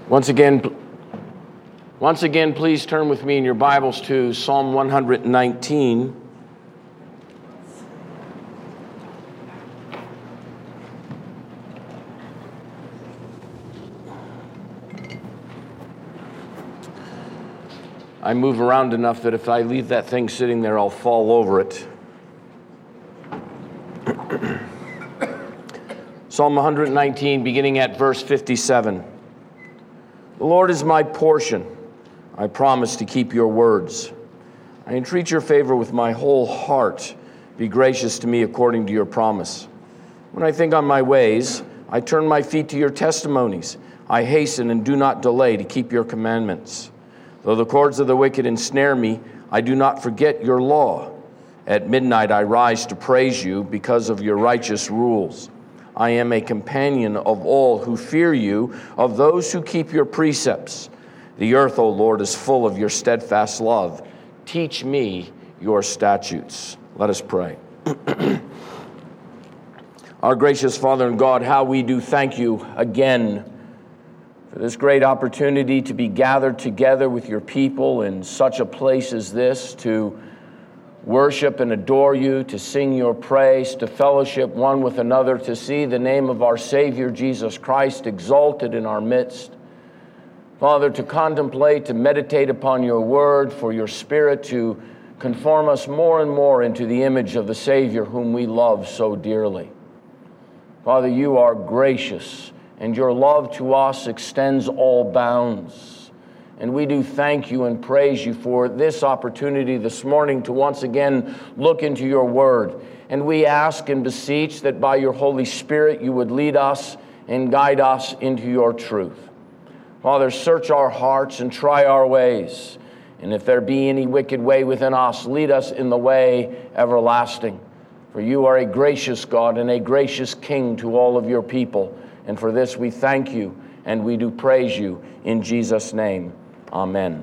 Once again, please turn with me in your Bibles to Psalm 119. I move around enough that if I leave that thing sitting there, I'll fall over it. Psalm 119, beginning at verse 57. The Lord is my portion. I promise to keep your words. I entreat your favor with my whole heart. Be gracious to me according to your promise. When I think on my ways, I turn my feet to your testimonies. I hasten and do not delay to keep your commandments. Though the cords of the wicked ensnare me, I do not forget your law. At midnight I rise to praise you because of your righteous rules. I am a companion of all who fear you, of those who keep your precepts. The earth, O Lord, is full of your steadfast love. Teach me your statutes. Let us pray. Our gracious Father and God, how we do thank you again for this great opportunity to be gathered together with your people in such a place as this, to worship and adore you, to sing your praise, to fellowship one with another, to see the name of our Savior Jesus Christ exalted in our midst. Father, to contemplate, to meditate upon your word, for your Spirit to conform us more and more into the image of the Savior whom we love so dearly. Father, you are gracious, and your love to us extends all bounds. And we do thank you and praise you for this opportunity this morning to once again look into your word. And we ask and beseech that by your Holy Spirit you would lead us and guide us into your truth. Father, search our hearts and try our ways. And if there be any wicked way within us, lead us in the way everlasting. For you are a gracious God and a gracious King to all of your people. And for this we thank you and we do praise you in Jesus' name. Amen.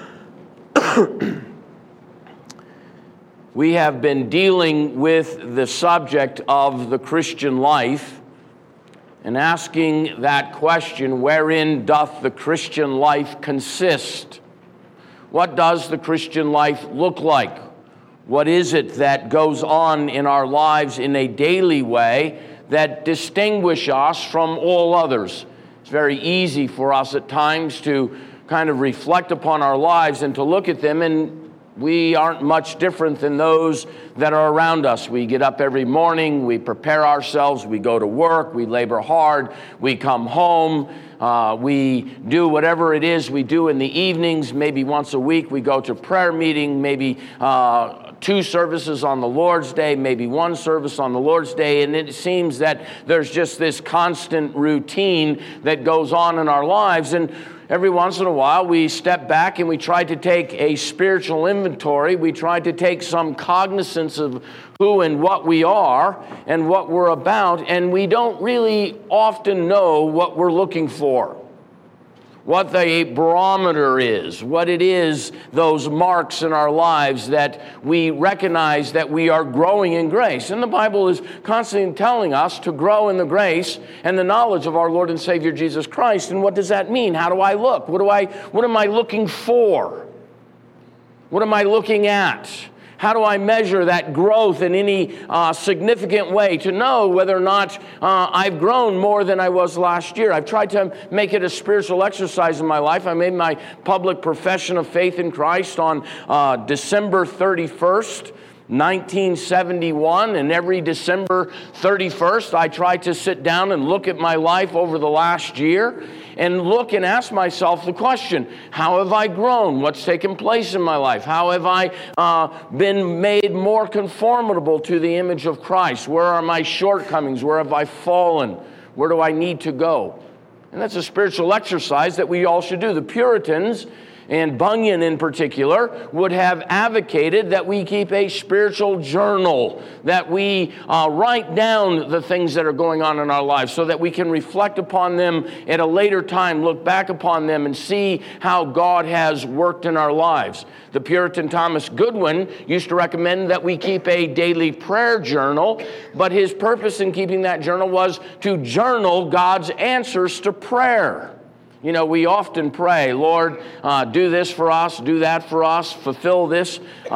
We have been dealing with the subject of the Christian life and asking that question, wherein doth the Christian life consist? What does the Christian life look like? What is it that goes on in our lives in a daily way that distinguish us from all others? It's very easy for us at times to kind of reflect upon our lives and to look at them, and we aren't much different than those that are around us. We get up every morning, we prepare ourselves, we go to work, we labor hard, we come home, we do whatever it is we do in the evenings. Maybe once a week we go to prayer meeting, maybe 2 services on the Lord's Day, maybe 1 service on the Lord's Day, and it seems that there's just this constant routine that goes on in our lives. And every once in a while, we step back and we try to take a spiritual inventory. We try to take some cognizance of who and what we are and what we're about, and we don't really often know what we're looking for, what the barometer is, what it is, those marks in our lives that we recognize that we are growing in grace. And the Bible is constantly telling us to grow in the grace and the knowledge of our Lord and Savior Jesus Christ. And what does that mean? How do I look? What am I looking for? What am I looking at? How do I measure that growth in any significant way to know whether or not I've grown more than I was last year? I've tried to make it a spiritual exercise in my life. I made my public profession of faith in Christ on December 31st, 1971, and every December 31st, I try to sit down and look at my life over the last year and look and ask myself the question, how have I grown? What's taken place in my life? How have I been made more conformable to the image of Christ? Where are my shortcomings? Where have I fallen? Where do I need to go? And that's a spiritual exercise that we all should do. The Puritans, and Bunyan in particular, would have advocated that we keep a spiritual journal, that we write down the things that are going on in our lives so that we can reflect upon them at a later time, look back upon them and see how God has worked in our lives. The Puritan Thomas Goodwin used to recommend that we keep a daily prayer journal, but his purpose in keeping that journal was to journal God's answers to prayer. You know, we often pray, Lord, do this for us, do that for us, fulfill this,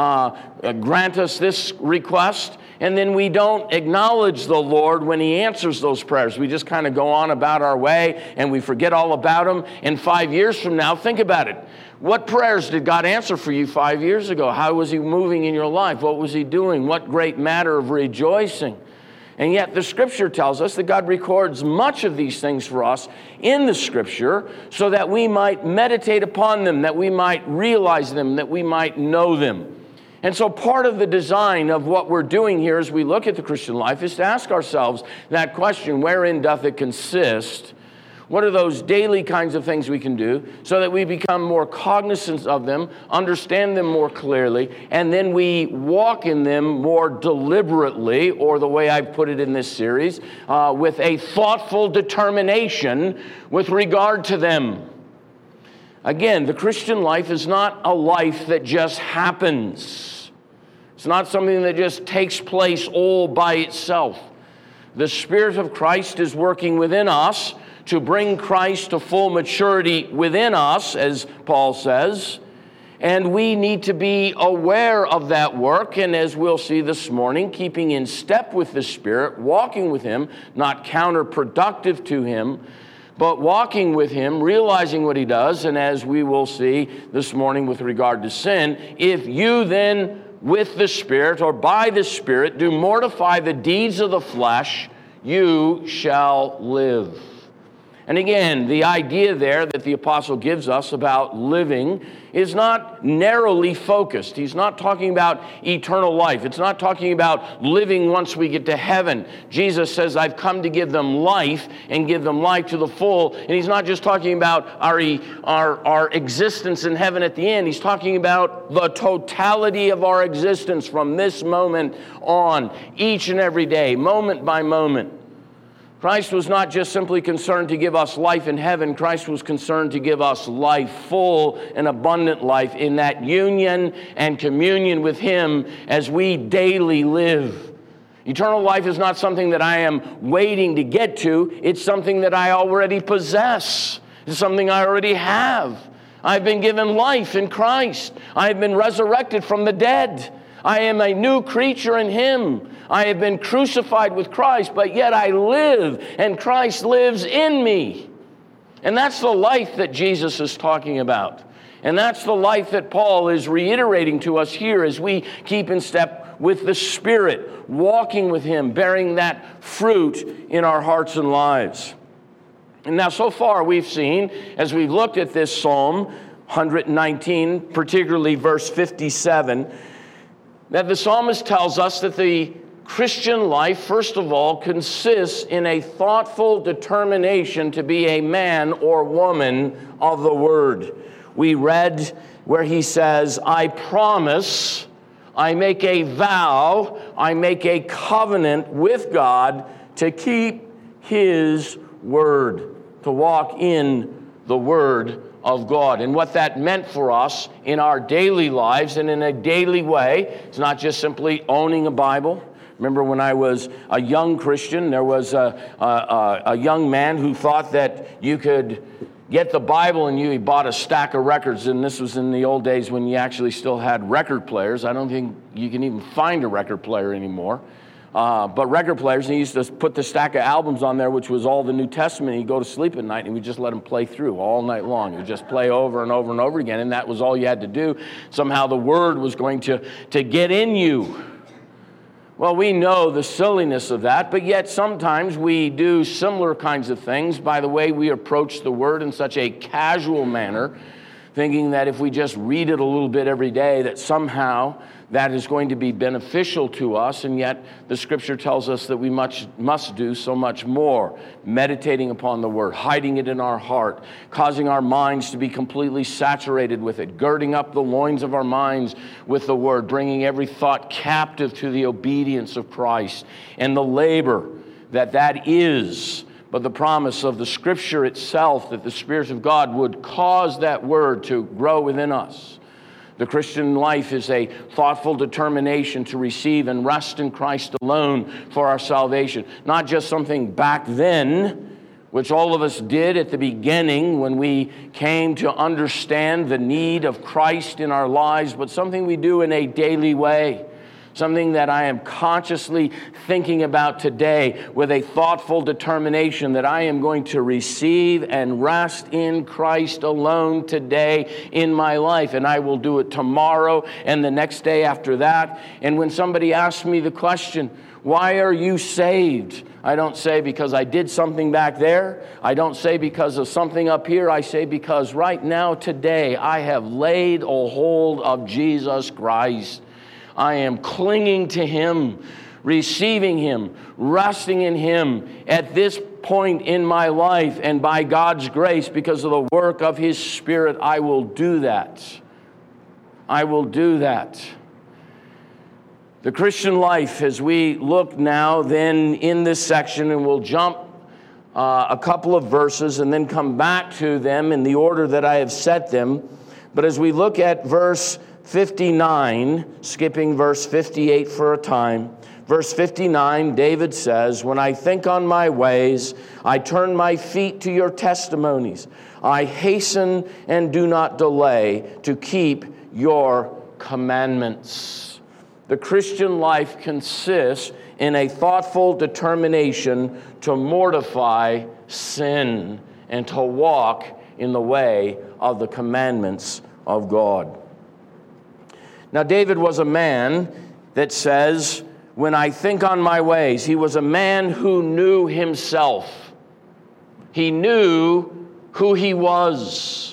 grant us this request. And then we don't acknowledge the Lord when He answers those prayers. We just kind of go on about our way and we forget all about Him. And 5 years from now, think about it. What prayers did God answer for you 5 years ago? How was He moving in your life? What was He doing? What great matter of rejoicing? And yet the Scripture tells us that God records much of these things for us in the Scripture so that we might meditate upon them, that we might realize them, that we might know them. And so part of the design of what we're doing here as we look at the Christian life is to ask ourselves that question, wherein doth it consist? What are those daily kinds of things we can do so that we become more cognizant of them, understand them more clearly, and then we walk in them more deliberately, or the way I've put it in this series, with a thoughtful determination with regard to them. Again, the Christian life is not a life that just happens. It's not something that just takes place all by itself. The Spirit of Christ is working within us to bring Christ to full maturity within us, as Paul says. And we need to be aware of that work, and as we'll see this morning, keeping in step with the Spirit, walking with Him, not counterproductive to Him, but walking with Him, realizing what He does. And as we will see this morning with regard to sin, if you then with the Spirit or by the Spirit do mortify the deeds of the flesh, you shall live. And again, the idea there that the apostle gives us about living is not narrowly focused. He's not talking about eternal life. It's not talking about living once we get to heaven. Jesus says, I've come to give them life and give them life to the full. And He's not just talking about our existence in heaven at the end. He's talking about the totality of our existence from this moment on, each and every day, moment by moment. Christ was not just simply concerned to give us life in heaven. Christ was concerned to give us life, full and abundant life, in that union and communion with Him as we daily live. Eternal life is not something that I am waiting to get to. It's something that I already possess. It's something I already have. I've been given life in Christ. I have been resurrected from the dead. I am a new creature in Him. I have been crucified with Christ, but yet I live, and Christ lives in me. And that's the life that Jesus is talking about. And that's the life that Paul is reiterating to us here as we keep in step with the Spirit, walking with Him, bearing that fruit in our hearts and lives. And now so far we've seen, as we've looked at this Psalm 119, particularly verse 57, that the psalmist tells us that the Christian life, first of all, consists in a thoughtful determination to be a man or woman of the Word. We read where he says, I promise, I make a vow, I make a covenant with God to keep His Word, to walk in the Word of God. And what that meant for us in our daily lives and in a daily way, it's not just simply owning a Bible. Remember when I was a young Christian, there was a young man who thought that you could get the Bible and he bought a stack of records. And this was in the old days when you actually still had record players. I don't think you can even find a record player anymore. But record players, he used to put the stack of albums on there, which was all the New Testament. He'd go to sleep at night and we'd just let him play through all night long. He would just play over and over and over again. And that was all you had to do. Somehow the Word was going to get in you. Well, we know the silliness of that, but yet sometimes we do similar kinds of things by the way we approach the Word in such a casual manner, thinking that if we just read it a little bit every day, that somehow that is going to be beneficial to us, and yet the Scripture tells us that we must do so much more. Meditating upon the Word, hiding it in our heart, causing our minds to be completely saturated with it, girding up the loins of our minds with the Word, bringing every thought captive to the obedience of Christ, and the labor that is, but the promise of the Scripture itself, that the Spirit of God would cause that Word to grow within us. The Christian life is a thoughtful determination to receive and rest in Christ alone for our salvation. Not just something back then which all of us did at the beginning when we came to understand the need of Christ in our lives, but something we do in a daily way, something that I am consciously thinking about today with a thoughtful determination that I am going to receive and rest in Christ alone today in my life, and I will do it tomorrow and the next day after that. And when somebody asks me the question, why are you saved? I don't say because I did something back there. I don't say because of something up here. I say because right now, today, I have laid a hold of Jesus Christ. I am clinging to Him, receiving Him, resting in Him at this point in my life, and by God's grace, because of the work of His Spirit, I will do that. I will do that. The Christian life, as we look now then in this section, and we'll jump a couple of verses and then come back to them in the order that I have set them. But as we look at verse 59, skipping verse 58 for a time, verse 59, David says, "When I think on my ways, I turn my feet to your testimonies. I hasten and do not delay to keep your commandments." The Christian life consists in a thoughtful determination to mortify sin and to walk in the way of the commandments of God. Now, David was a man that says, when I think on my ways, he was a man who knew himself. He knew who he was.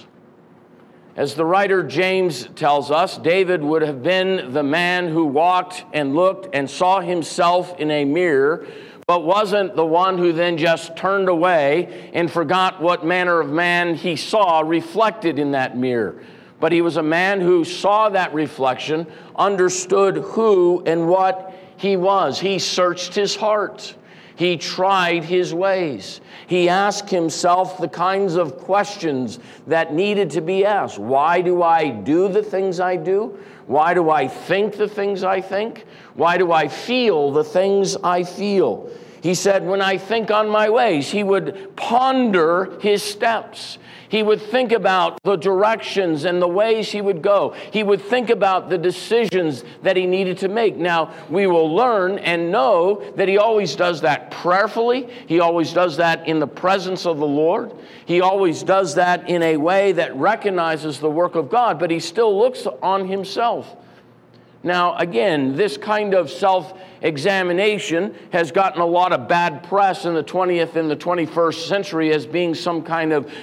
As the writer James tells us, David would have been the man who walked and looked and saw himself in a mirror, but wasn't the one who then just turned away and forgot what manner of man he saw reflected in that mirror. But he was a man who saw that reflection, understood who and what he was. He searched his heart. He tried his ways. He asked himself the kinds of questions that needed to be asked. Why do I do the things I do? Why do I think the things I think? Why do I feel the things I feel? He said, when I think on my ways, he would ponder his steps. He would think about the directions and the ways he would go. He would think about the decisions that he needed to make. Now, we will learn and know that he always does that prayerfully. He always does that in the presence of the Lord. He always does that in a way that recognizes the work of God, but he still looks on himself. Now, again, this kind of self-examination has gotten a lot of bad press in the 20th and the 21st century as being some kind of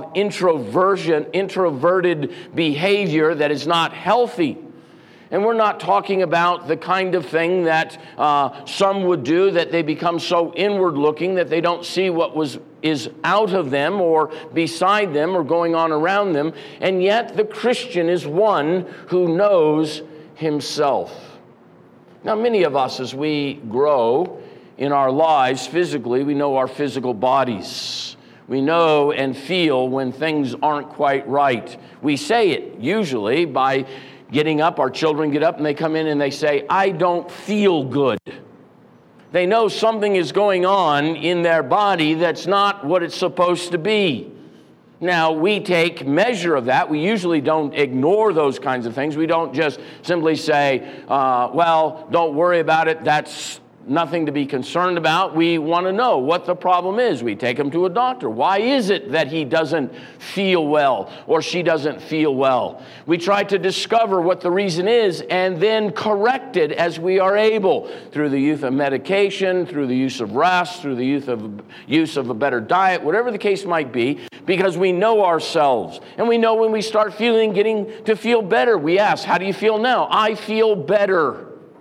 introverted behavior that is not healthy. And we're not talking about the kind of thing that some would do, that they become so inward-looking that they don't see what is out of them or beside them or going on around them. And yet the Christian is one who knows himself. Now, many of us, as we grow in our lives physically, we know our physical bodies. We know and feel when things aren't quite right. We say it usually by getting up. Our children get up and they come in and they say, I don't feel good. They know something is going on in their body that's not what it's supposed to be. Now, we take measure of that. We usually don't ignore those kinds of things. We don't just simply say, well, don't worry about it. That's nothing to be concerned about. We want to know what the problem is. We take him to a doctor. Why is it that he doesn't feel well or she doesn't feel well? We try to discover what the reason is and then correct it as we are able through the use of medication, through the use of rest, through the use of a better diet, whatever the case might be, because we know ourselves. And we know when we start getting to feel better. We ask, how do you feel now? I feel better.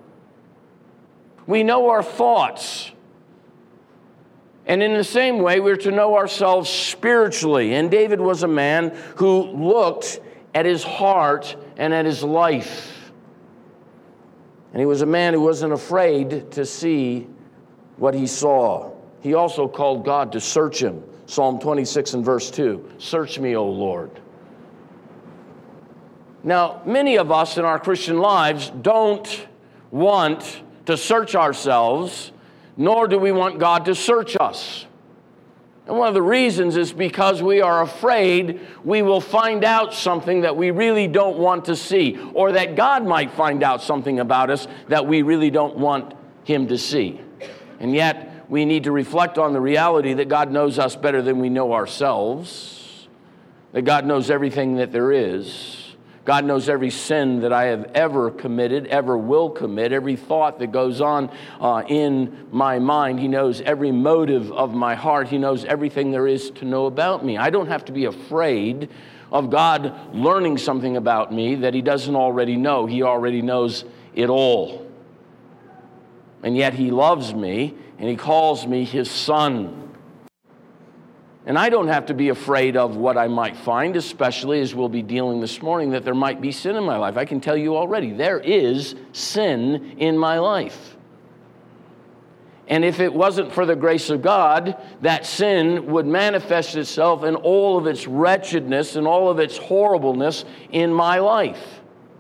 We know our thoughts. And in the same way, we're to know ourselves spiritually. And David was a man who looked at his heart and at his life. And he was a man who wasn't afraid to see what he saw. He also called God to search him. Psalm 26 and verse 2, search me, O Lord. Now, many of us in our Christian lives don't want to search ourselves, nor do we want God to search us. And one of the reasons is because we are afraid we will find out something that we really don't want to see, or that God might find out something about us that we really don't want Him to see. And yet, we need to reflect on the reality that God knows us better than we know ourselves, that God knows everything that there is. God knows every sin that I have ever committed, ever will commit, every thought that goes on in my mind. He knows every motive of my heart. He knows everything there is to know about me. I don't have to be afraid of God learning something about me that He doesn't already know. He already knows it all. And yet He loves me, and He calls me His son. And I don't have to be afraid of what I might find, especially as we'll be dealing this morning, that there might be sin in my life. I can tell you already, there is sin in my life. And if it wasn't for the grace of God, that sin would manifest itself in all of its wretchedness and all of its horribleness in my life.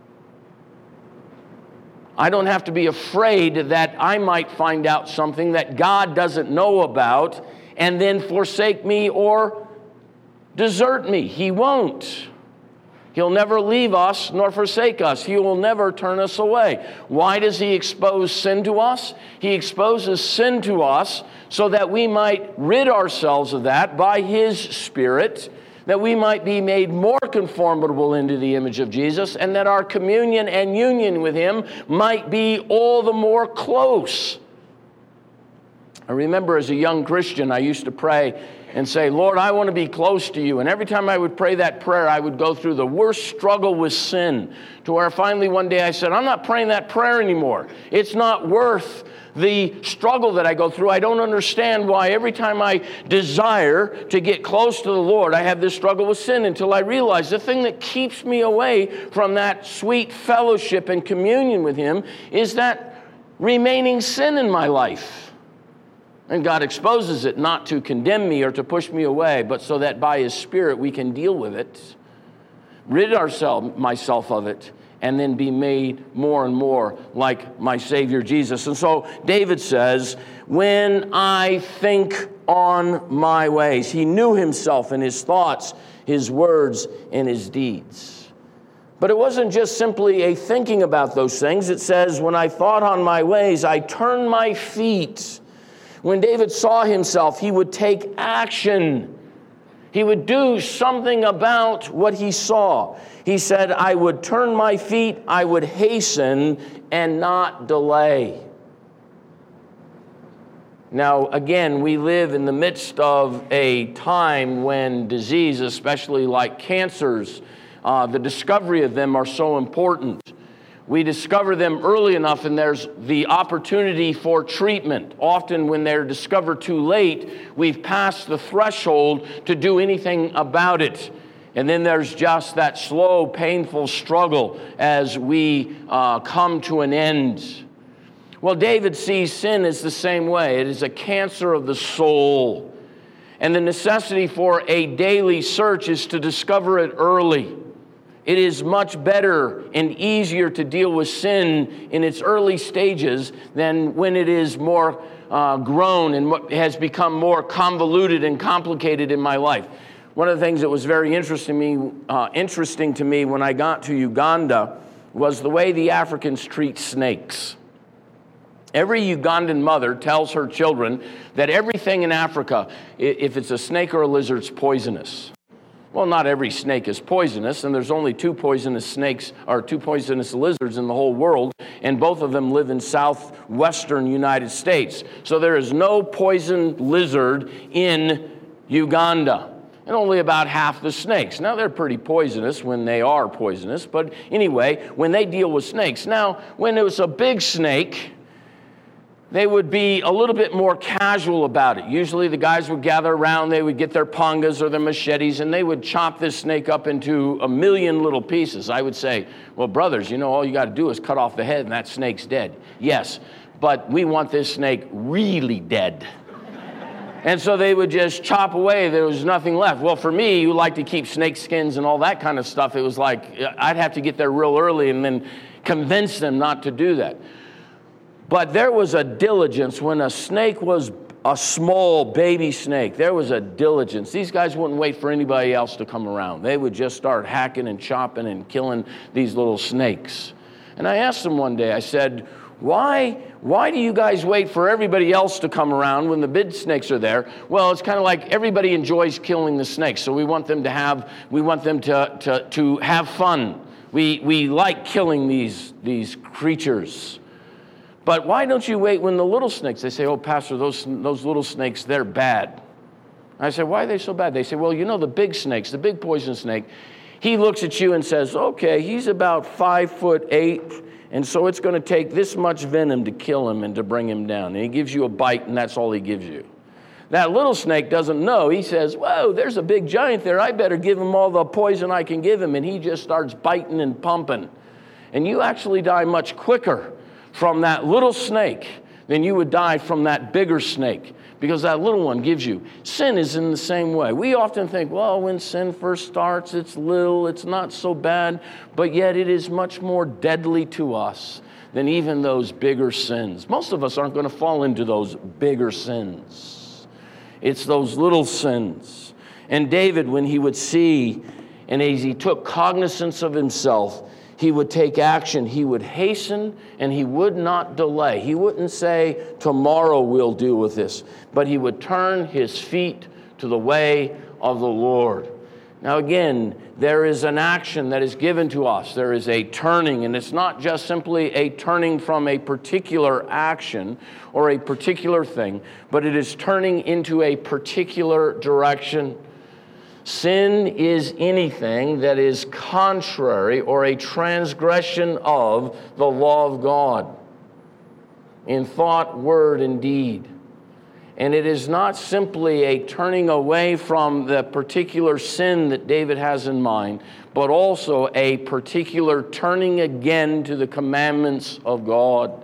I don't have to be afraid that I might find out something that God doesn't know about and then forsake me or desert me. He won't. He'll never leave us nor forsake us. He will never turn us away. Why does He expose sin to us? He exposes sin to us so that we might rid ourselves of that by His Spirit, that we might be made more conformable into the image of Jesus, and that our communion and union with Him might be all the more close. I remember as a young Christian, I used to pray and say, Lord, I want to be close to You. And every time I would pray that prayer, I would go through the worst struggle with sin, to where finally one day I said, I'm not praying that prayer anymore. It's not worth the struggle that I go through. I don't understand why every time I desire to get close to the Lord, I have this struggle with sin, until I realize the thing that keeps me away from that sweet fellowship and communion with Him is that remaining sin in my life. And God exposes it not to condemn me or to push me away, but so that by His Spirit we can deal with it, rid myself of it, and then be made more and more like my Savior Jesus. And so David says, when I think on my ways. He knew himself and his thoughts, his words, and his deeds. But it wasn't just simply a thinking about those things. It says, when I thought on my ways, I turned my feet. When David saw himself, he would take action. He would do something about what he saw. He said, I would turn my feet, I would hasten and not delay. Now, again, we live in the midst of a time when disease, especially like cancers, the discovery of them are so important. We discover them early enough, and there's the opportunity for treatment. Often when they're discovered too late, we've passed the threshold to do anything about it. And then there's just that slow, painful struggle as we come to an end. Well, David sees sin as the same way. It is a cancer of the soul. And the necessity for a daily search is to discover it early. It is much better and easier to deal with sin in its early stages than when it is more grown and has become more convoluted and complicated in my life. One of the things that was very interesting to me when I got to Uganda was the way the Africans treat snakes. Every Ugandan mother tells her children that everything in Africa, if it's a snake or a lizard, is poisonous. Well, not every snake is poisonous, and there's only two poisonous snakes or two poisonous lizards in the whole world, and both of them live in southwestern United States. So there is no poison lizard in Uganda, and only about half the snakes. Now, they're pretty poisonous when they are poisonous, but anyway, when they deal with snakes. Now, when it was a big snake, they would be a little bit more casual about it. Usually the guys would gather around, they would get their pangas or their machetes, and they would chop this snake up into a million little pieces. I would say, well, brothers, you know, all you got to do is cut off the head and that snake's dead. Yes, but we want this snake really dead. And so they would just chop away. There was nothing left. Well, for me, who like to keep snake skins and all that kind of stuff, it was like I'd have to get there real early and then convince them not to do that. But there was a diligence when a snake was a small baby snake, there was a diligence. These guys wouldn't wait for anybody else to come around. They would just start hacking and chopping and killing these little snakes. And I asked them one day, I said, why do you guys wait for everybody else to come around when the big snakes are there? Well, it's kind of like everybody enjoys killing the snakes, so we want them to have fun. We like killing these creatures. But why don't you wait when the little snakes? They say, oh, Pastor, those little snakes, they're bad. I said, why are they so bad? They say, well, you know the big snakes, the big poison snake, he looks at you and says, okay, he's about 5'8", and so it's going to take this much venom to kill him and to bring him down. And he gives you a bite, and that's all he gives you. That little snake doesn't know. He says, whoa, there's a big giant there. I better give him all the poison I can give him. And he just starts biting and pumping. And you actually die much quicker from that little snake than you would die from that bigger snake, because that little one gives you. Sin is in the same way. We often think, well, when sin first starts, it's little, it's not so bad, but yet it is much more deadly to us than even those bigger sins. Most of us aren't going to fall into those bigger sins. It's those little sins. And David, when he would see, and as he took cognizance of himself, he would take action. He would hasten, and he would not delay. He wouldn't say, tomorrow we'll deal with this, but he would turn his feet to the way of the Lord. Now again, there is an action that is given to us. There is a turning, and it's not just simply a turning from a particular action or a particular thing, but it is turning into a particular direction. Sin is anything that is contrary or a transgression of the law of God in thought, word, and deed. And it is not simply a turning away from the particular sin that David has in mind, but also a particular turning again to the commandments of God.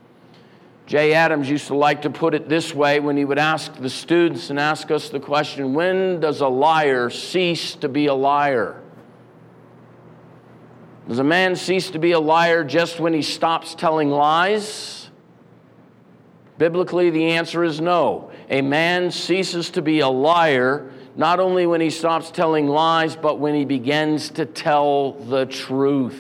Jay Adams used to like to put it this way when he would ask the students and ask us the question, when does a liar cease to be a liar? Does a man cease to be a liar just when he stops telling lies? Biblically, the answer is no. A man ceases to be a liar not only when he stops telling lies, but when he begins to tell the truth.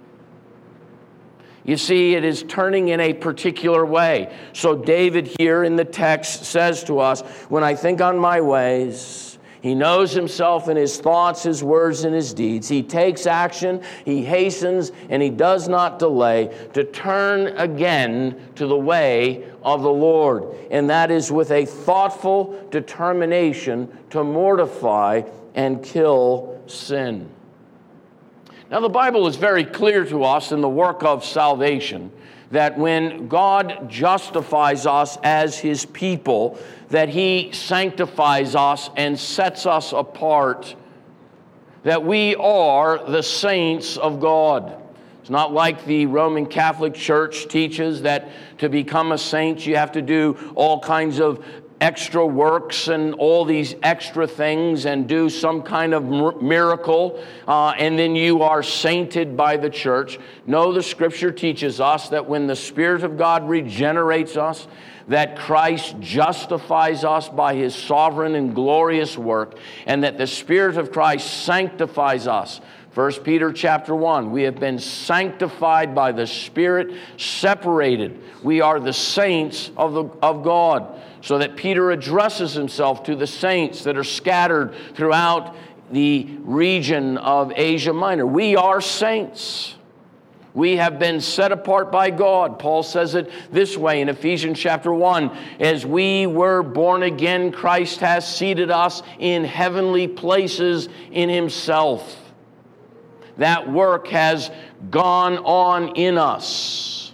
You see, it is turning in a particular way. So David here in the text says to us, when I think on my ways, he knows himself in his thoughts, his words, and his deeds. He takes action, he hastens, and he does not delay to turn again to the way of the Lord. And that is with a thoughtful determination to mortify and kill sin. Now, the Bible is very clear to us in the work of salvation that when God justifies us as His people, that He sanctifies us and sets us apart, that we are the saints of God. It's not like the Roman Catholic Church teaches that to become a saint you have to do all kinds of extra works and all these extra things and do some kind of miracle and then you are sainted by the church. No, the Scripture teaches us that when the Spirit of God regenerates us, that Christ justifies us by His sovereign and glorious work, and that the Spirit of Christ sanctifies us. 1 Peter chapter 1, we have been sanctified by the Spirit, separated. We are the saints of God. So that Peter addresses himself to the saints that are scattered throughout the region of Asia Minor. We are saints. We have been set apart by God. Paul says it this way in Ephesians chapter 1. As we were born again, Christ has seated us in heavenly places in Himself. That work has gone on in us.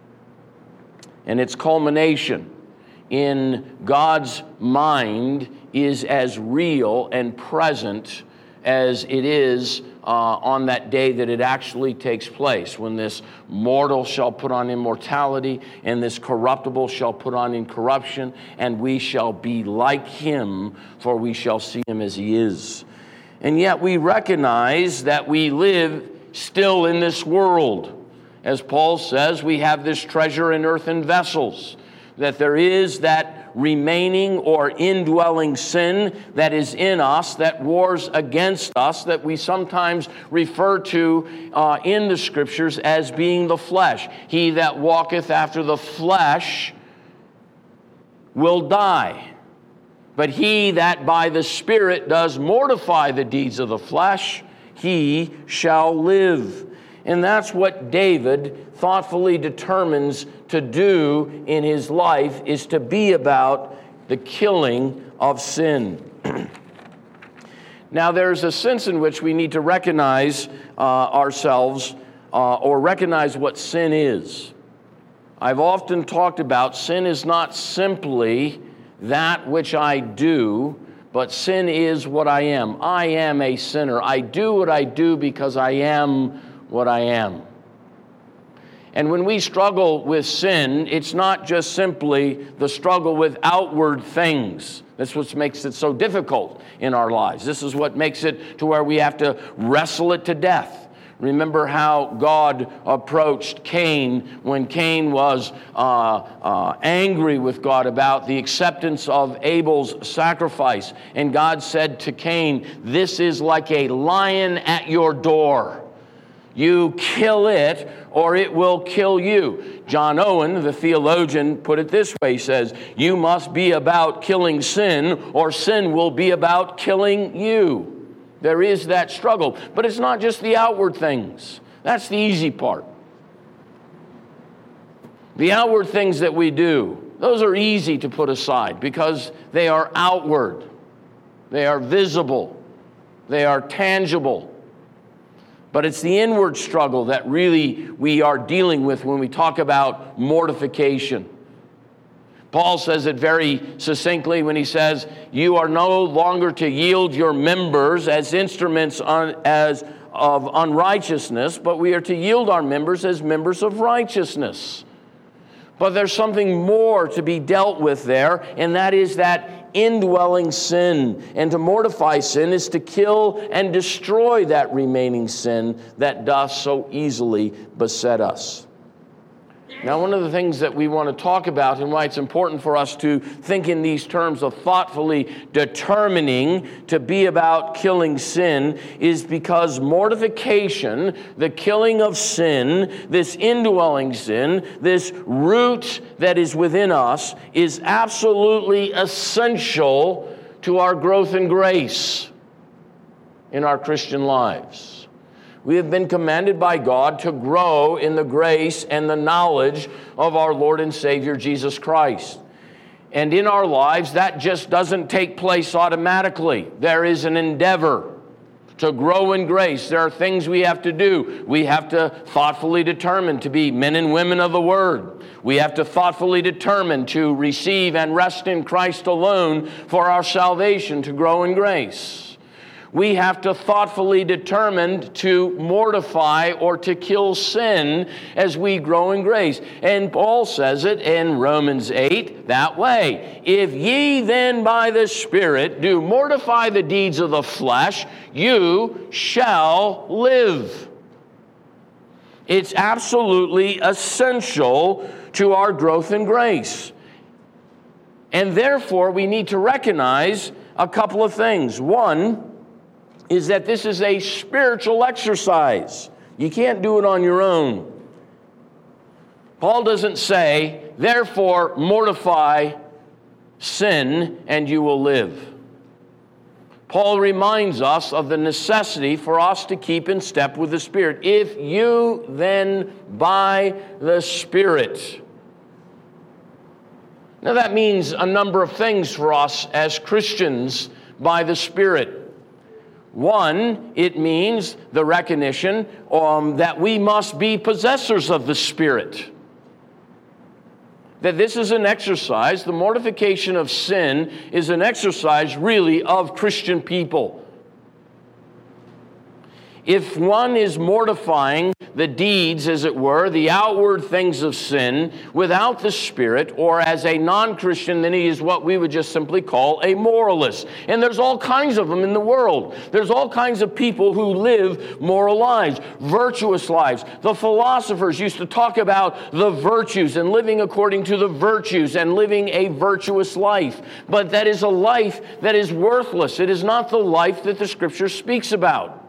And its culmination in God's mind is as real and present as it is on that day that it actually takes place, when this mortal shall put on immortality and this corruptible shall put on incorruption, and we shall be like Him, for we shall see Him as He is. And yet we recognize that we live still in this world. As Paul says, we have this treasure in earthen vessels, that there is that remaining or indwelling sin that is in us, that wars against us, that we sometimes refer to in the Scriptures as being the flesh. He that walketh after the flesh will die. But he that by the Spirit does mortify the deeds of the flesh, he shall live. And that's what David thoughtfully determines to do in his life, is to be about the killing of sin. Now, there's a sense in which we need to recognize ourselves or recognize what sin is. I've often talked about sin is not simply that which I do, but sin is what I am. I am a sinner. I do what I do because I am what I am. And when we struggle with sin, it's not just simply the struggle with outward things. That's what makes it so difficult in our lives. This is what makes it to where we have to wrestle it to death. Remember how God approached Cain when Cain was angry with God about the acceptance of Abel's sacrifice. And God said to Cain, "This is like a lion at your door. You kill it or it will kill you." John Owen, the theologian, put it this way. He says, "You must be about killing sin or sin will be about killing you." There is that struggle. But it's not just the outward things. That's the easy part. The outward things that we do, those are easy to put aside because they are outward. They are visible. They are tangible. But it's the inward struggle that really we are dealing with when we talk about mortification. Paul says it very succinctly when he says, "You are no longer to yield your members as instruments of unrighteousness, but we are to yield our members as members of righteousness." But there's something more to be dealt with there, and that is that indwelling sin. And to mortify sin is to kill and destroy that remaining sin that doth so easily beset us. Now, one of the things that we want to talk about and why it's important for us to think in these terms of thoughtfully determining to be about killing sin is because mortification, the killing of sin, this indwelling sin, this root that is within us, is absolutely essential to our growth in grace in our Christian lives. We have been commanded by God to grow in the grace and the knowledge of our Lord and Savior Jesus Christ. And in our lives, that just doesn't take place automatically. There is an endeavor to grow in grace. There are things we have to do. We have to thoughtfully determine to be men and women of the Word. We have to thoughtfully determine to receive and rest in Christ alone for our salvation, to grow in grace. We have to thoughtfully determine to mortify or to kill sin as we grow in grace. And Paul says it in Romans 8 that way. "If ye then by the Spirit do mortify the deeds of the flesh, you shall live." It's absolutely essential to our growth in grace. And therefore, we need to recognize a couple of things. One is that this is a spiritual exercise. You can't do it on your own. Paul doesn't say, "Therefore, mortify sin and you will live." Paul reminds us of the necessity for us to keep in step with the Spirit. If you then by the Spirit. Now that means a number of things for us as Christians by the Spirit. One, it means the recognition that we must be possessors of the Spirit. That this is an exercise, the mortification of sin is an exercise really of Christian people. If one is mortifying the deeds, as it were, the outward things of sin without the Spirit, or as a non-Christian, then he is what we would just simply call a moralist. And there's all kinds of them in the world. There's all kinds of people who live moral lives, virtuous lives. The philosophers used to talk about the virtues and living according to the virtues and living a virtuous life. But that is a life that is worthless. It is not the life that the Scripture speaks about.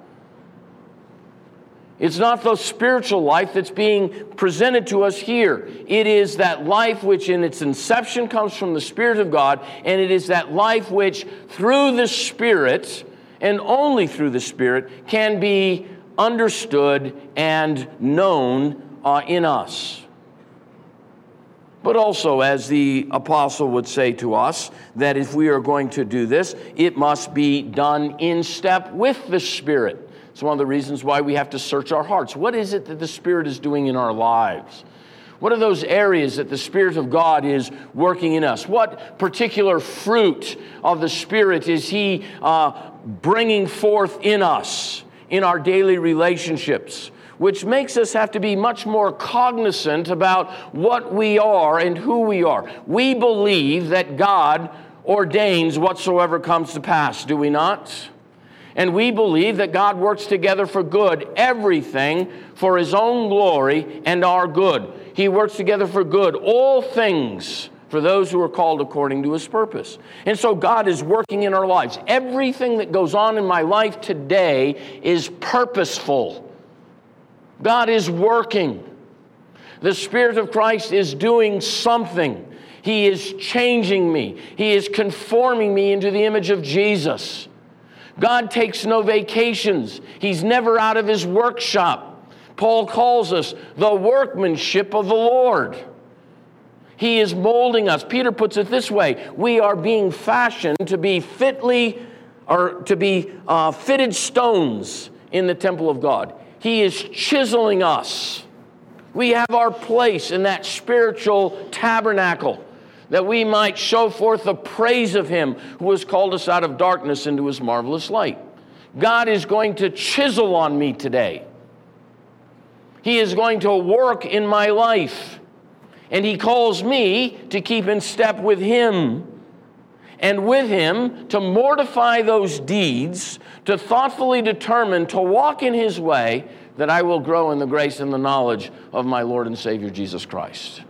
It's not the spiritual life that's being presented to us here. It is that life which in its inception comes from the Spirit of God, and it is that life which through the Spirit, and only through the Spirit, can be understood and known in us. But also, as the apostle would say to us, that if we are going to do this, it must be done in step with the Spirit. It's one of the reasons why we have to search our hearts. What is it that the Spirit is doing in our lives? What are those areas that the Spirit of God is working in us? What particular fruit of the Spirit is He bringing forth in us, in our daily relationships? Which makes us have to be much more cognizant about what we are and who we are. We believe that God ordains whatsoever comes to pass, do we not? And we believe that God works together for good, everything for His own glory and our good. He works together for good, all things for those who are called according to His purpose. And so God is working in our lives. Everything that goes on in my life today is purposeful. God is working. The Spirit of Christ is doing something. He is changing me. He is conforming me into the image of Jesus. God takes no vacations. He's never out of His workshop. Paul calls us the workmanship of the Lord. He is molding us. Peter puts it this way: we are being fashioned to be fitted stones in the temple of God. He is chiseling us. We have our place in that spiritual tabernacle, that we might show forth the praise of Him who has called us out of darkness into His marvelous light. God is going to chisel on me today. He is going to work in my life. And He calls me to keep in step with Him. And with Him to mortify those deeds, to thoughtfully determine to walk in His way, that I will grow in the grace and the knowledge of my Lord and Savior Jesus Christ.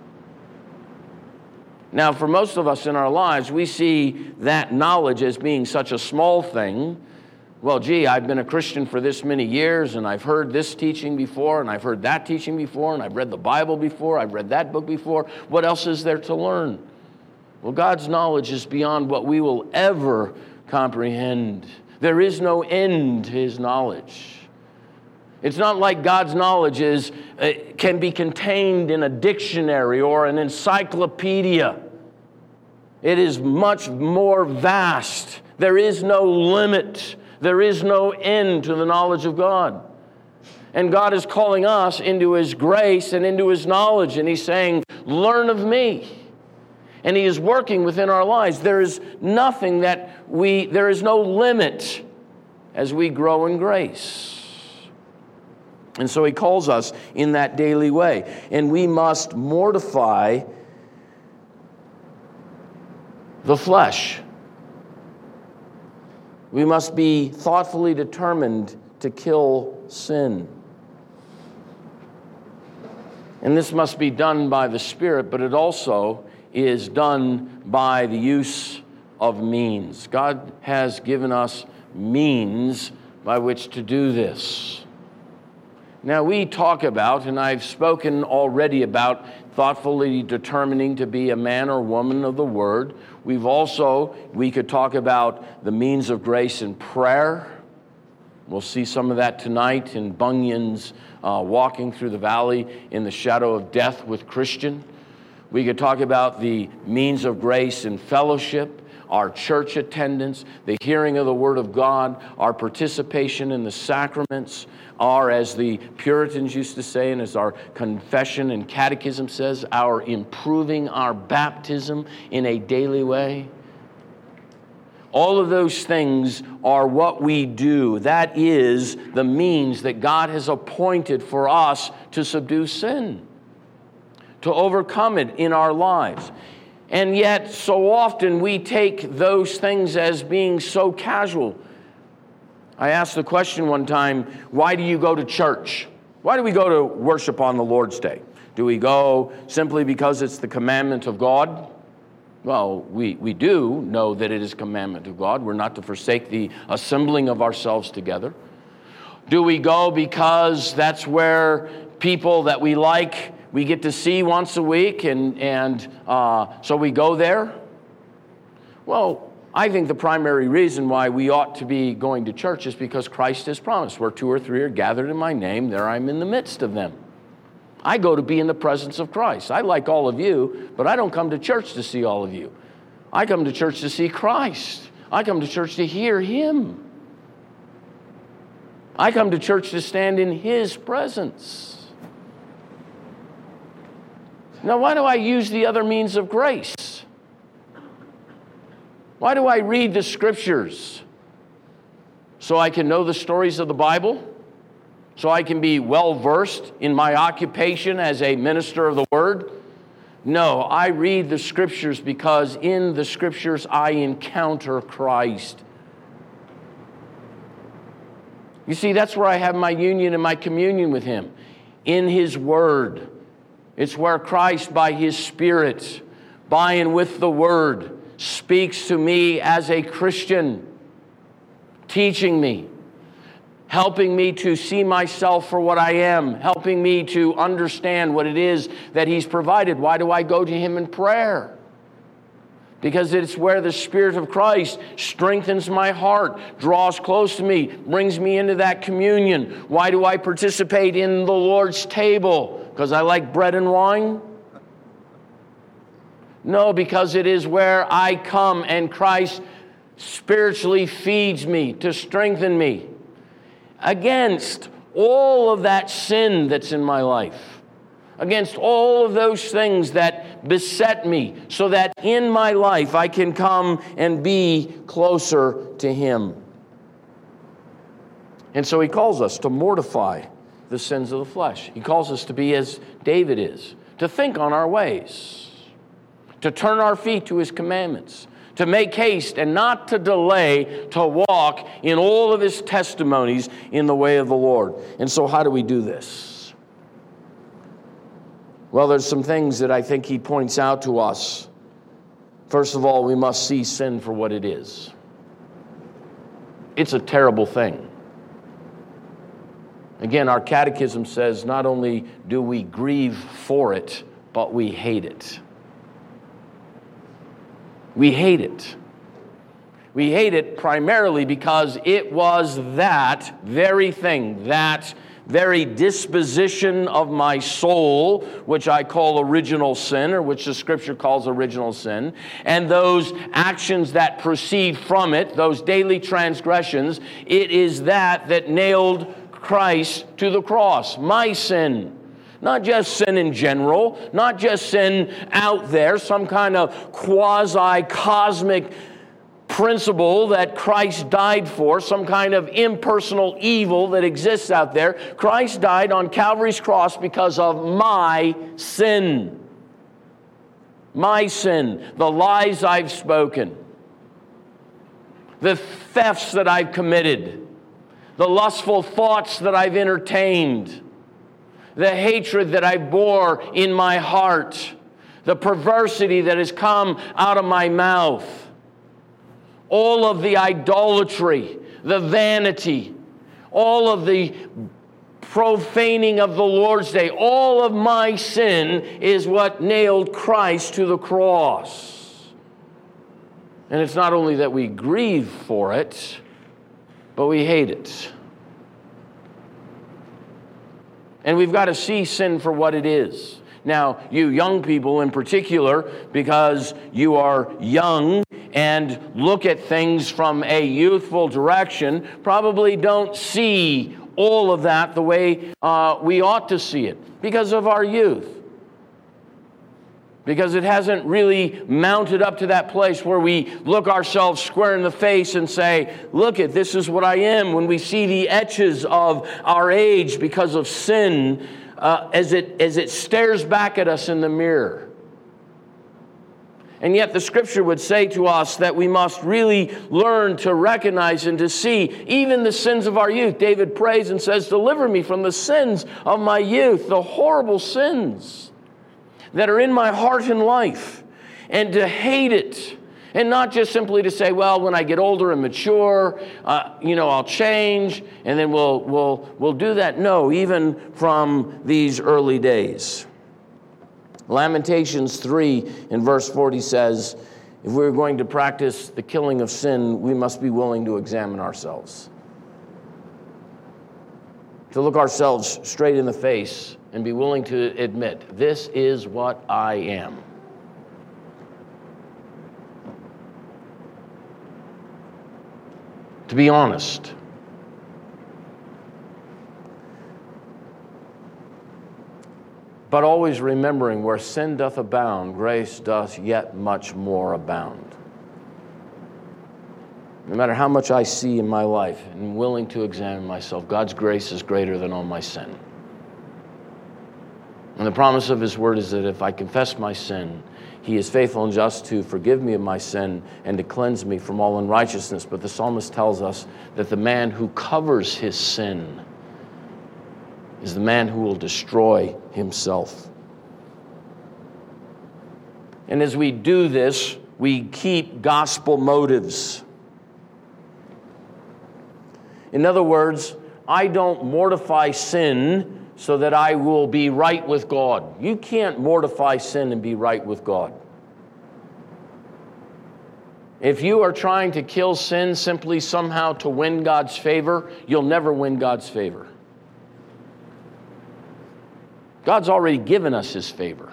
Now, for most of us in our lives, we see that knowledge as being such a small thing. Well, gee, I've been a Christian for this many years, and I've heard this teaching before, and I've heard that teaching before, and I've read the Bible before, I've read that book before. What else is there to learn? Well, God's knowledge is beyond what we will ever comprehend. There is no end to His knowledge. It's not like God's knowledge can be contained in a dictionary or an encyclopedia. It is much more vast. There is no limit. There is no end to the knowledge of God. And God is calling us into His grace and into His knowledge. And He's saying, learn of me. And He is working within our lives. There is nothing there is no limit as we grow in grace. And so He calls us in that daily way. And we must mortify the flesh. We must be thoughtfully determined to kill sin. And this must be done by the Spirit, but it also is done by the use of means. God has given us means by which to do this. Now we talk about, and I've spoken already about, thoughtfully determining to be a man or woman of the Word. We could talk about the means of grace in prayer. We'll see some of that tonight in Bunyan's Walking Through the Valley in the Shadow of Death with Christian. We could talk about the means of grace in fellowship, our church attendance, the hearing of the Word of God, our participation in the sacraments, or as the Puritans used to say, and as our confession and catechism says, our improving our baptism in a daily way. All of those things are what we do. That is the means that God has appointed for us to subdue sin, to overcome it in our lives. And yet, so often we take those things as being so casual. I asked the question one time, why do you go to church? Why do we go to worship on the Lord's Day? Do we go simply because it's the commandment of God? Well, we do know that it is a commandment of God. We're not to forsake the assembling of ourselves together. Do we go because that's where people that we like, we get to see once a week, and so we go there? Well, I think the primary reason why we ought to be going to church is because Christ has promised, where 2 or 3 are gathered in my name, there I'm in the midst of them. I go to be in the presence of Christ. I like all of you, but I don't come to church to see all of you. I come to church to see Christ. I come to church to hear Him. I come to church to stand in His presence. Now, why do I use the other means of grace? Why do I read the Scriptures? So I can know the stories of the Bible? So I can be well-versed in my occupation as a minister of the Word? No, I read the Scriptures because in the Scriptures I encounter Christ. You see, that's where I have my union and my communion with Him, in His Word. It's where Christ, by His Spirit, by and with the Word, speaks to me as a Christian, teaching me, helping me to see myself for what I am, helping me to understand what it is that He's provided. Why do I go to Him in prayer? Because it's where the Spirit of Christ strengthens my heart, draws close to me, brings me into that communion. Why do I participate in the Lord's table? Because I like bread and wine? No, because it is where I come and Christ spiritually feeds me to strengthen me against all of that sin that's in my life, against all of those things that beset me, so that in my life I can come and be closer to Him. And so He calls us to mortify the sins of the flesh. He calls us to be as David is, to think on our ways, to turn our feet to His commandments, to make haste and not to delay, to walk in all of His testimonies in the way of the Lord. And so how do we do this? Well, there's some things that I think he points out to us. First of all, we must see sin for what it is. It's a terrible thing. Again, our catechism says not only do we grieve for it, but we hate it. We hate it. We hate it primarily because it was that very thing, that very disposition of my soul, which I call original sin, or which the Scripture calls original sin, and those actions that proceed from it, those daily transgressions, it is that nailed Christ to the cross. My sin. Not just sin in general, not just sin out there, some kind of quasi-cosmic principle that Christ died for, some kind of impersonal evil that exists out there. Christ died on Calvary's cross because of my sin. My sin, the lies I've spoken, the thefts that I've committed, the lustful thoughts that I've entertained, the hatred that I bore in my heart, the perversity that has come out of my mouth, all of the idolatry, the vanity, all of the profaning of the Lord's Day, all of my sin is what nailed Christ to the cross. And it's not only that we grieve for it, but we hate it. And we've got to see sin for what it is. Now, you young people in particular, because you are young and look at things from a youthful direction, probably don't see all of that the way we ought to see it because of our youth. because it hasn't really mounted up to that place where we look ourselves square in the face and say, look it, this is what I am. When we see the etches of our age because of sin as it stares back at us in the mirror. And yet the Scripture would say to us that we must really learn to recognize and to see even the sins of our youth. David prays and says, deliver me from the sins of my youth, the horrible sins that are in my heart and life, and to hate it. And not just simply to say, well, when I get older and mature, I'll change, and then we'll do that. No, even from these early days. Lamentations 3 in verse 40 says, if we're going to practice the killing of sin, we must be willing to examine ourselves. To look ourselves straight in the face and be willing to admit, this is what I am. To be honest. But always remembering where sin doth abound, grace doth yet much more abound. No matter how much I see in my life and willing to examine myself, God's grace is greater than all my sin. And the promise of His word is that if I confess my sin, He is faithful and just to forgive me of my sin and to cleanse me from all unrighteousness. But the psalmist tells us that the man who covers his sin is the man who will destroy himself. And as we do this, we keep gospel motives. In other words, I don't mortify sin so that I will be right with God. You can't mortify sin and be right with God. If you are trying to kill sin simply somehow to win God's favor, you'll never win God's favor. God's already given us His favor.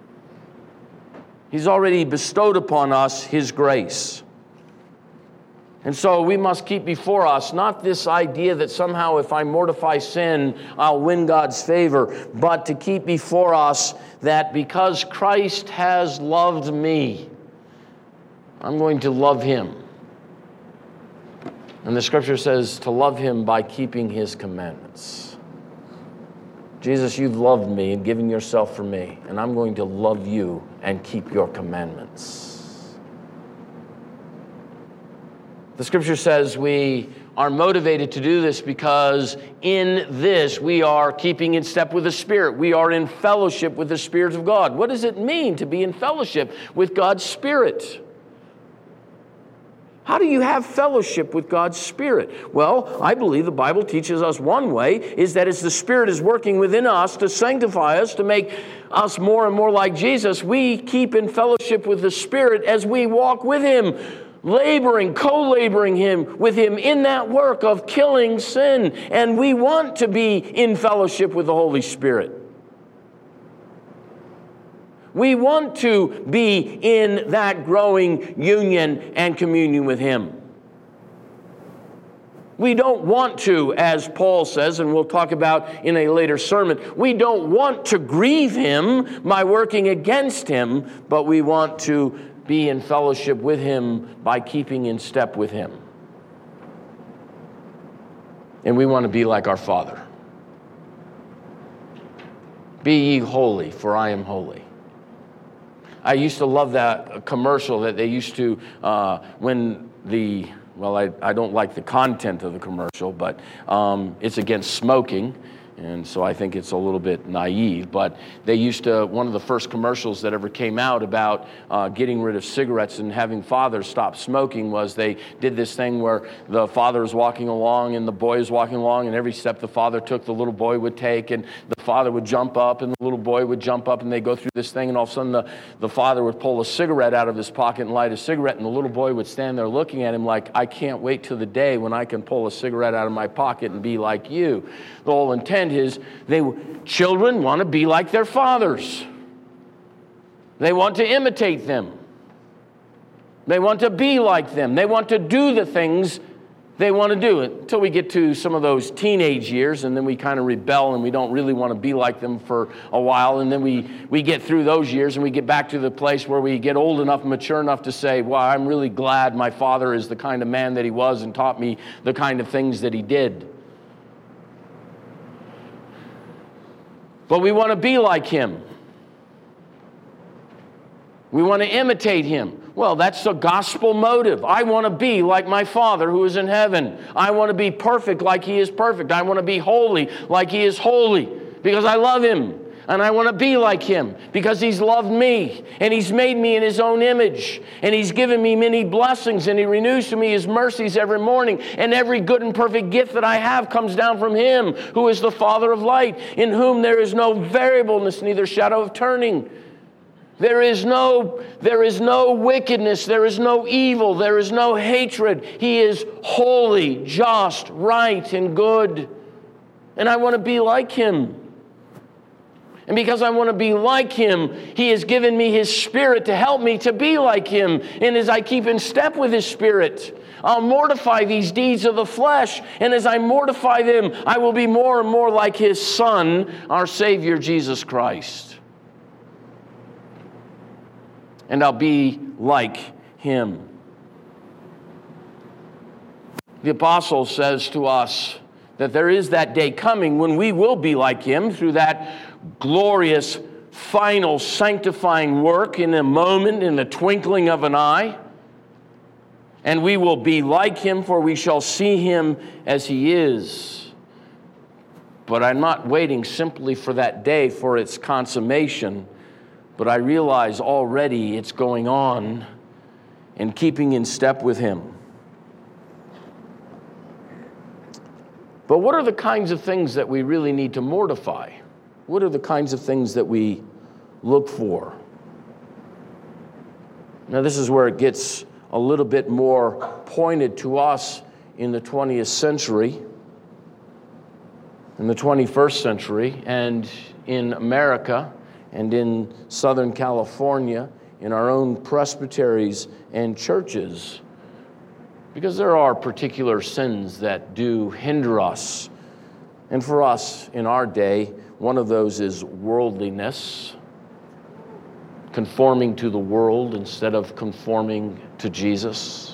He's already bestowed upon us His grace. And so we must keep before us not this idea that somehow if I mortify sin, I'll win God's favor, but to keep before us that because Christ has loved me, I'm going to love Him. And the Scripture says to love Him by keeping His commandments. Jesus, you've loved me and given yourself for me, and I'm going to love you and keep your commandments. The Scripture says we are motivated to do this because in this we are keeping in step with the Spirit. We are in fellowship with the Spirit of God. What does it mean to be in fellowship with God's Spirit? How do you have fellowship with God's Spirit? Well, I believe the Bible teaches us one way is that as the Spirit is working within us to sanctify us, to make us more and more like Jesus, we keep in fellowship with the Spirit as we walk with Him, laboring, co-laboring with Him in that work of killing sin. And we want to be in fellowship with the Holy Spirit. We want to be in that growing union and communion with Him. We don't want to, as Paul says, and we'll talk about in a later sermon, we don't want to grieve Him by working against Him, but we want to be in fellowship with Him by keeping in step with Him. And we want to be like our Father. Be ye holy, for I am holy. I used to love that commercial that they used to, I don't like the content of the commercial, but it's against smoking. And so I think it's a little bit naive, but they used to, one of the first commercials that ever came out about getting rid of cigarettes and having fathers stop smoking was they did this thing where the father was walking along and the boy was walking along, and every step the father took, the little boy would take, and the father would jump up and the little boy would jump up, and they go through this thing, and all of a sudden the father would pull a cigarette out of his pocket and light a cigarette, and the little boy would stand there looking at him like, I can't wait till the day when I can pull a cigarette out of my pocket and be like you. The whole intent is children want to be like their fathers. They want to imitate them. They want to be like them. They want to do the things they want to do it until we get to some of those teenage years, and then we kind of rebel and we don't really want to be like them for a while, and then we get through those years and we get back to the place where we get old enough and mature enough to say, well, I'm really glad my father is the kind of man that he was and taught me the kind of things that he did. But we want to be like him. We want to imitate him. Well, that's the gospel motive. I want to be like my Father who is in heaven. I want to be perfect like he is perfect. I want to be holy like he is holy because I love him. And I want to be like him because he's loved me and he's made me in his own image. And he's given me many blessings and he renews to me his mercies every morning. And every good and perfect gift that I have comes down from him who is the Father of light, in whom there is no variableness, neither shadow of turning. There is no wickedness, there is no evil, there is no hatred. He is holy, just, right, and good. And I want to be like him. And because I want to be like him, he has given me his Spirit to help me to be like him. And as I keep in step with his Spirit, I'll mortify these deeds of the flesh. And as I mortify them, I will be more and more like his Son, our Savior, Jesus Christ. And I'll be like him. The apostle says to us that there is that day coming when we will be like him through that glorious, final, sanctifying work in a moment, in the twinkling of an eye. And we will be like him, for we shall see him as he is. But I'm not waiting simply for that day for its consummation. But I realize already it's going on and keeping in step with him. But what are the kinds of things that we really need to mortify? What are the kinds of things that we look for? Now, this is where it gets a little bit more pointed to us in the 20th century, in the 21st century, and in America, and in Southern California, in our own presbyteries and churches, because there are particular sins that do hinder us. And for us in our day, one of those is worldliness, conforming to the world instead of conforming to Jesus.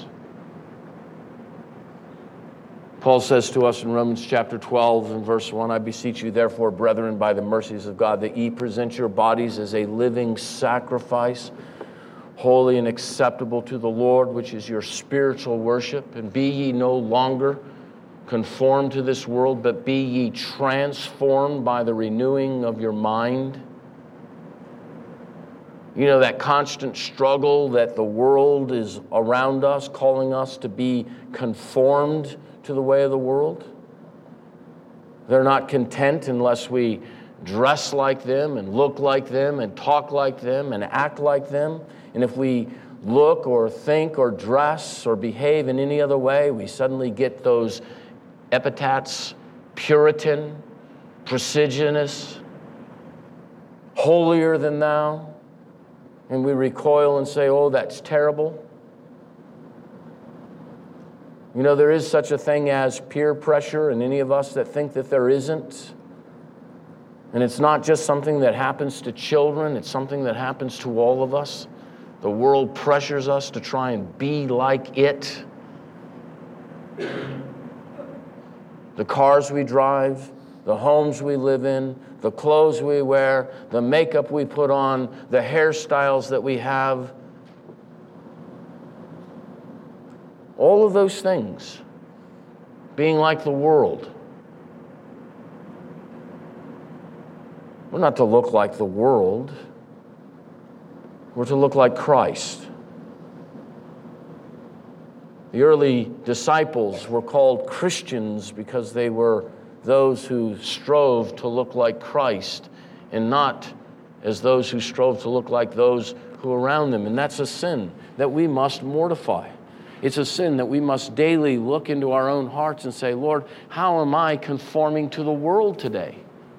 Paul says to us in Romans chapter 12 and verse 1, I beseech you therefore, brethren, by the mercies of God, that ye present your bodies as a living sacrifice, holy and acceptable to the Lord, which is your spiritual worship. And be ye no longer conformed to this world, but be ye transformed by the renewing of your mind. You know, that constant struggle that the world is around us, calling us to be conformed to the way of the world. They're not content unless we dress like them and look like them and talk like them and act like them. And if we look or think or dress or behave in any other way, we suddenly get those epithets: Puritan, precisionist, holier than thou. And we recoil and say, oh, that's terrible. You know, there is such a thing as peer pressure, and any of us that think that there isn't. And it's not just something that happens to children, it's something that happens to all of us. The world pressures us to try and be like it. The cars we drive, the homes we live in, the clothes we wear, the makeup we put on, the hairstyles that we have. All of those things, being like the world. We're not to look like the world. We're to look like Christ. The early disciples were called Christians because they were those who strove to look like Christ and not as those who strove to look like those who are around them. And that's a sin that we must mortify. It's a sin that we must daily look into our own hearts and say, Lord, how am I conforming to the world today?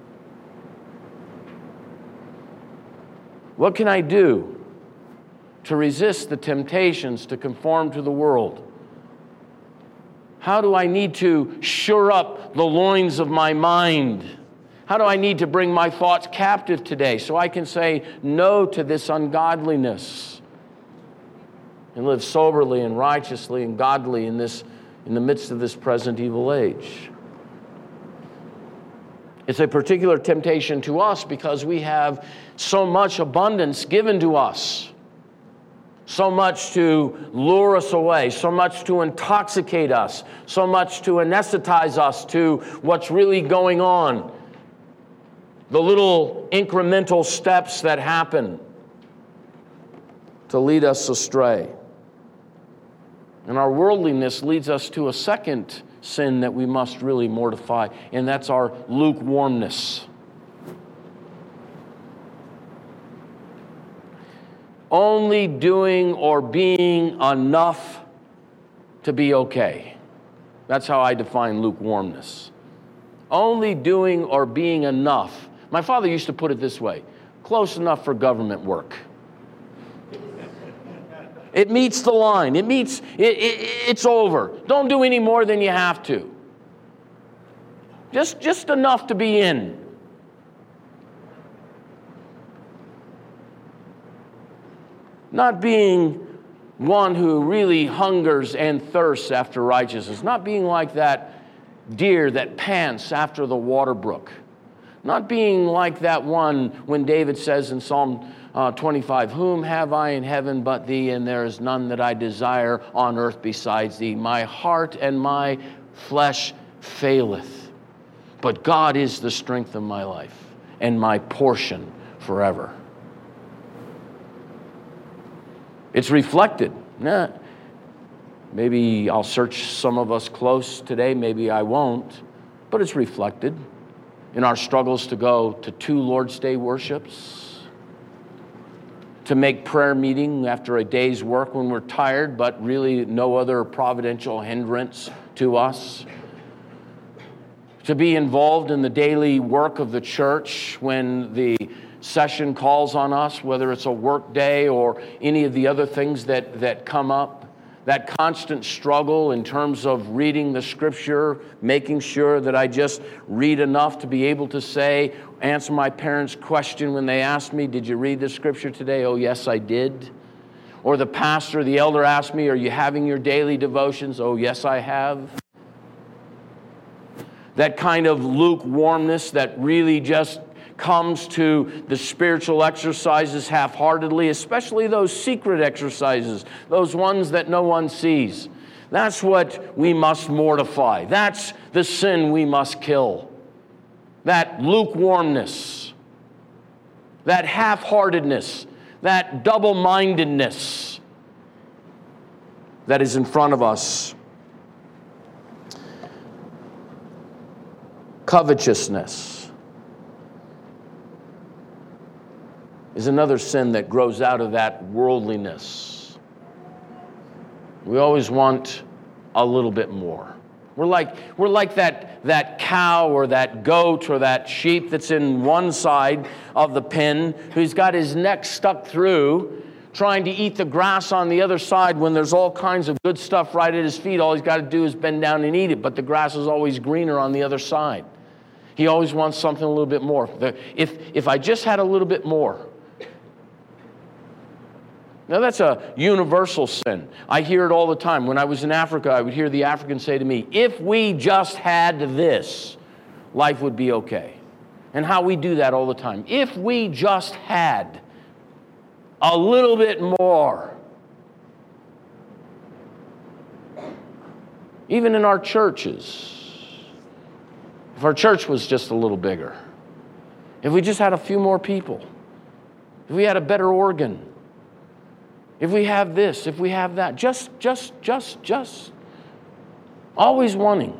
What can I do to resist the temptations to conform to the world? How do I need to shore up the loins of my mind? How do I need to bring my thoughts captive today so I can say no to this ungodliness and live soberly and righteously and godly in the midst of this present evil age? It's a particular temptation to us because we have so much abundance given to us, so much to lure us away, so much to intoxicate us, so much to anesthetize us to what's really going on, the little incremental steps that happen to lead us astray. And our worldliness leads us to a second sin that we must really mortify, and that's our lukewarmness. Only doing or being enough to be okay. That's how I define lukewarmness. Only doing or being enough. My father used to put it this way: close enough for government work. It meets the line. It's over. Don't do any more than you have to. Just enough to be in. Not being one who really hungers and thirsts after righteousness. Not being like that deer that pants after the water brook. Not being like that one when David says in Psalm 25, "Whom have I in heaven but thee, and there is none that I desire on earth besides thee. My heart and my flesh faileth, but God is the strength of my life and my portion forever." It's reflected. Maybe I'll search some of us close today, maybe I won't, but it's reflected in our struggles to go to 2 Lord's Day worships, to make prayer meeting after a day's work when we're tired, but really no other providential hindrance to us, to be involved in the daily work of the church when the session calls on us, whether it's a work day or any of the other things that come up. That constant struggle in terms of reading the scripture, making sure that I just read enough to be able to answer my parents' question when they asked me, "Did you read the scripture today?" "Oh, yes, I did." Or the pastor, the elder asked me, "Are you having your daily devotions?" "Oh, yes, I have." That kind of lukewarmness that really just comes to the spiritual exercises half-heartedly, especially those secret exercises, those ones that no one sees. That's what we must mortify. That's the sin we must kill. That lukewarmness, that half-heartedness, that double-mindedness that is in front of us. Covetousness is another sin that grows out of that worldliness. We always want a little bit more. We're like that cow or that goat or that sheep that's in one side of the pen who's got his neck stuck through trying to eat the grass on the other side when there's all kinds of good stuff right at his feet. All he's got to do is bend down and eat it, but the grass is always greener on the other side. He always wants something a little bit more. If I just had a little bit more. Now, that's a universal sin. I hear it all the time. When I was in Africa, I would hear the Africans say to me, "If we just had this, life would be okay." And how we do that all the time. If we just had a little bit more. Even in our churches. If our church was just a little bigger. If we just had a few more people. If we had a better organ. If we have this, if we have that, just. Always wanting.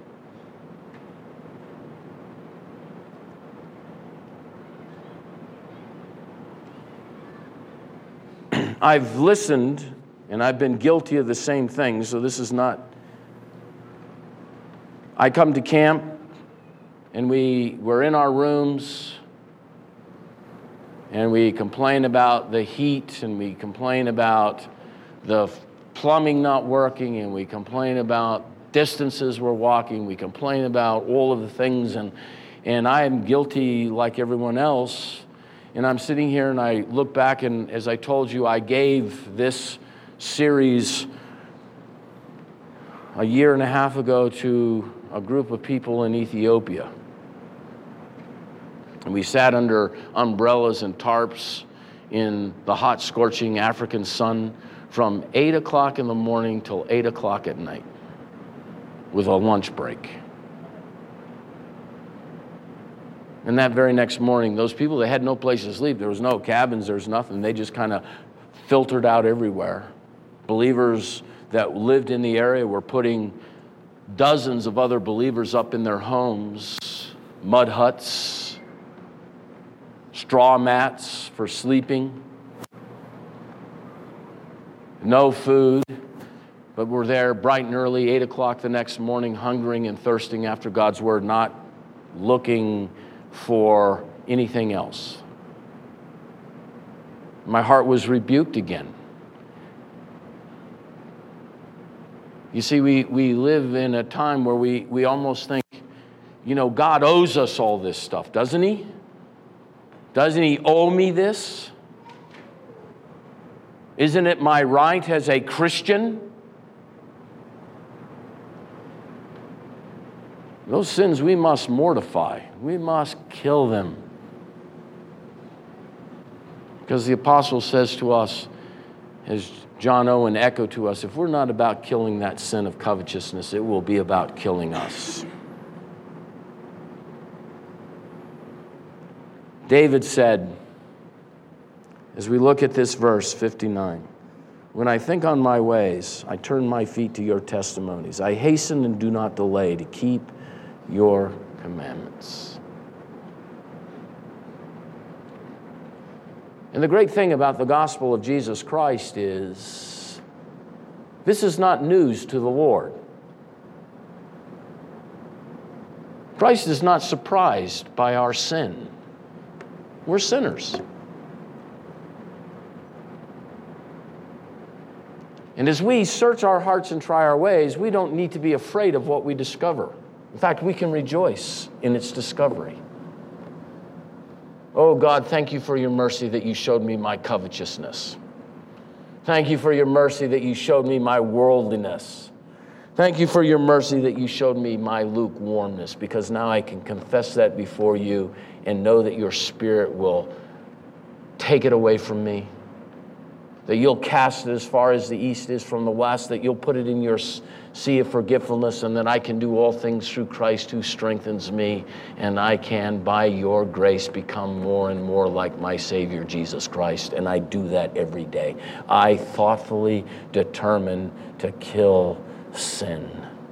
I've listened, and I've been guilty of the same thing, so this is not... I come to camp, and we're in our rooms, and we complain about the heat, and we complain about the plumbing not working, and we complain about distances we're walking. We complain about all of the things, and I am guilty like everyone else. And I'm sitting here and I look back, and as I told you, I gave this series a year and a half ago to a group of people in Ethiopia. And we sat under umbrellas and tarps in the hot, scorching African sun from 8 o'clock in the morning till 8 o'clock at night with a lunch break. And that very next morning, those people, they had no place to sleep. There was no cabins, there was nothing. They just kind of filtered out everywhere. Believers that lived in the area were putting dozens of other believers up in their homes, mud huts, straw mats for sleeping, no food, but we're there bright and early, 8 o'clock the next morning, hungering and thirsting after God's word, not looking for anything else. My heart was rebuked again. You see, we live in a time where we almost think, you know, God owes us all this stuff, doesn't he? Doesn't he owe me this? Isn't it my right as a Christian? Those sins we must mortify. We must kill them. Because the apostle says to us, as John Owen echoed to us, if we're not about killing that sin of covetousness, it will be about killing us. David said, as we look at this verse 59, when I think on my ways, I turn my feet to your testimonies. I hasten and do not delay to keep your commandments. And the great thing about the gospel of Jesus Christ is this is not news to the Lord. Christ is not surprised by our sin. We're sinners. And as we search our hearts and try our ways, we don't need to be afraid of what we discover. In fact, we can rejoice in its discovery. Oh God, thank you for your mercy that you showed me my covetousness. Thank you for your mercy that you showed me my worldliness. Thank you for your mercy that you showed me my lukewarmness, because now I can confess that before you and know that your Spirit will take it away from me, that you'll cast it as far as the east is from the west, that you'll put it in your sea of forgetfulness, and that I can do all things through Christ who strengthens me, and I can, by your grace, become more and more like my Savior, Jesus Christ, and I do that every day. I thoughtfully determine to kill sin.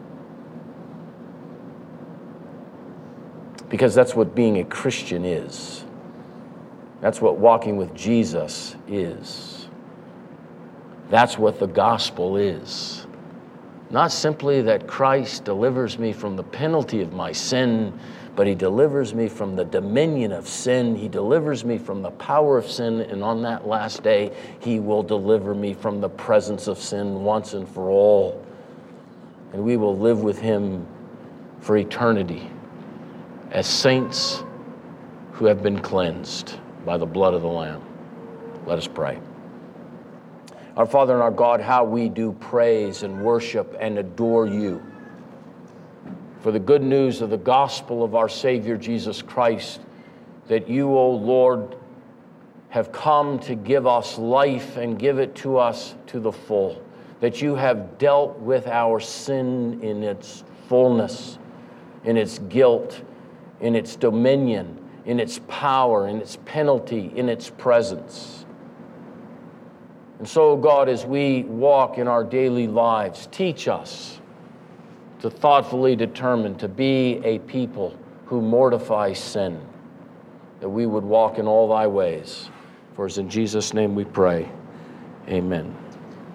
Because that's what being a Christian is. That's what walking with Jesus is. That's what the gospel is. Not simply that Christ delivers me from the penalty of my sin, but he delivers me from the dominion of sin. He delivers me from the power of sin, and on that last day, he will deliver me from the presence of sin once and for all. And we will live with him for eternity as saints who have been cleansed by the blood of the Lamb. Let us pray. Our Father and our God, how we do praise and worship and adore you for the good news of the gospel of our Savior Jesus Christ, that you, O Lord, have come to give us life and give it to us to the full, that you have dealt with our sin in its fullness, in its guilt, in its dominion, in its power, in its penalty, in its presence. And so, God, as we walk in our daily lives, teach us to thoughtfully determine to be a people who mortify sin, that we would walk in all thy ways. For it's in Jesus' name we pray. Amen.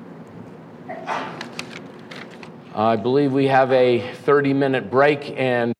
I believe we have a 30-minute break, and